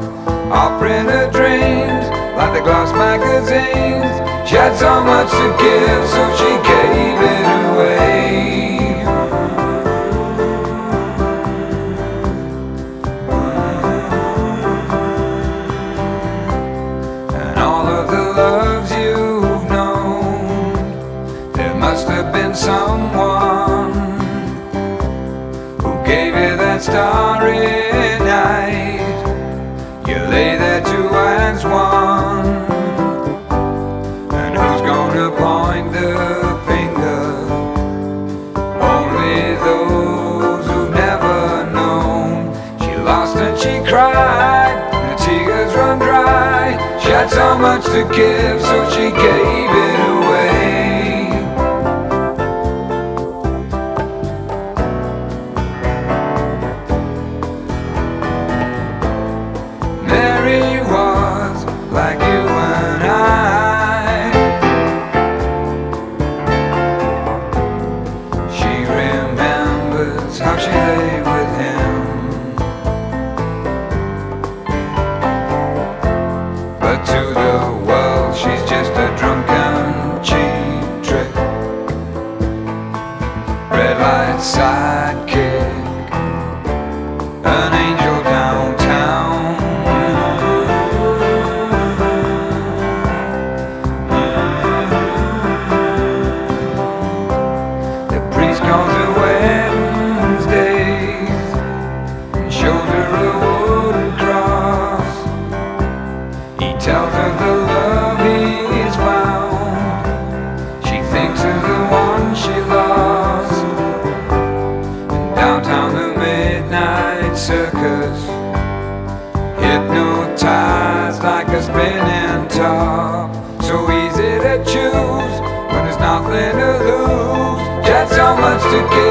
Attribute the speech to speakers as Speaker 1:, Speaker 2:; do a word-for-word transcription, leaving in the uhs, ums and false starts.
Speaker 1: offering her dreams like the gloss magazines. She had so much to give, so she gave it away. And all of the loves you've known, there must have been someone who gave you that starry night. You lay there two as one, and who's gonna point the finger? Only those who've never known. She lost and she cried, and the tears run dry. She had so much to give, so she gave it away. Mary was like you and I. She remembers how she lay with him, but to the world she's just a drunken cheap trick, red light sidekick, an angel downtown. Calls her Wednesdays and shows her a wooden cross. He tells her the love he's found, she thinks of the one she lost. And downtown the midnight circus, hypnotized like a spinning top. So easy to choose when there's nothing to lose. She had so much to give,